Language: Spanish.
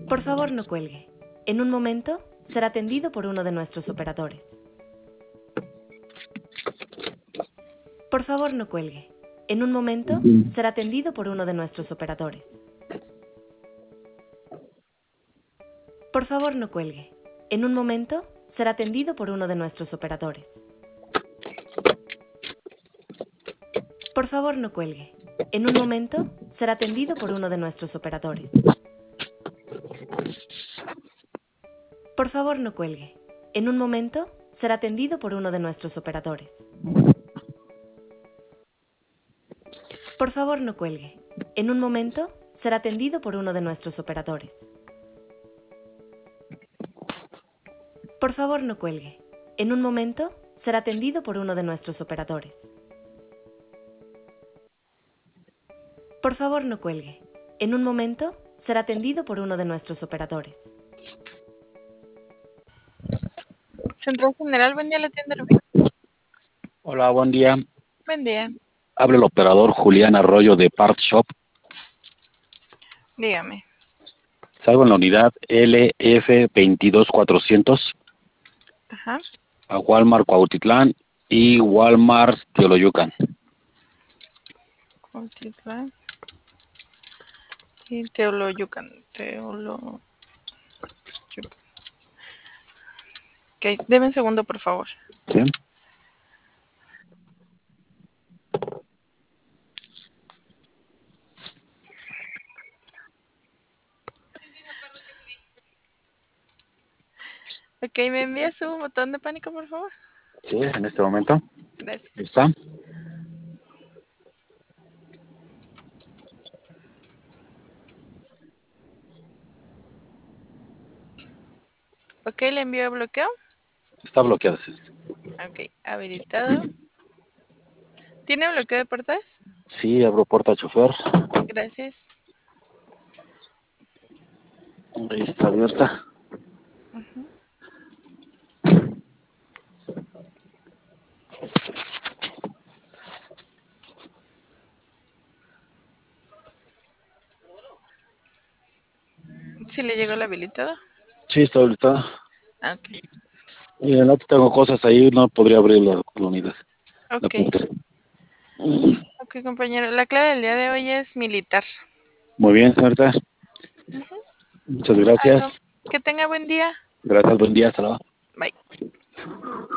Por favor, no cuelgue. En un momento, será atendido por uno de nuestros operadores. Por favor, no cuelgue. En un momento, será atendido por uno de nuestros operadores. Por favor, no cuelgue. En un momento, será atendido por uno de nuestros operadores. Por favor, no cuelgue. En un momento, será atendido por uno de nuestros operadores. Por favor, no cuelgue. En un momento, será atendido por uno de nuestros operadores. Por favor, no cuelgue. En un momento, será atendido por uno de nuestros operadores. Por favor, no cuelgue. En un momento, será atendido por uno de nuestros operadores. Por favor, no cuelgue. En un momento, será atendido por uno de nuestros operadores. Central General, buen día, la tienda Rubí. Hola, buen día. Buen día, Habla el operador Julián Arroyo de Part Shop. dígame. Salgo en la unidad LF22400 Ajá. a Walmart Cuautitlán y Walmart Teoloyucan. Cuautitlán y Teoloyucan. Teoloyucan. Ok, deme un segundo, por favor. ¿Sí? Ok, ¿me envía su botón de pánico, por favor? Sí, en este momento. Gracias. ¿Está? Ok, le envío bloqueo. Está bloqueado. Sí, Ok, habilitado. ¿Tiene bloqueo de puertas? sí, abro puerta al chofer. Gracias. Ahí está abierta. Ujú. ¿Sí le llegó el habilitado? Sí, está habilitada. Ah, ok. Y no tengo cosas ahí, no podría abrir la unidad. La Ok, puerta. ok, compañero. La clave del día de hoy es militar. Muy bien, señorita. Ujú. Muchas ¿Algo? gracias. Que tenga buen día. Gracias, buen día. Hasta luego. Bye.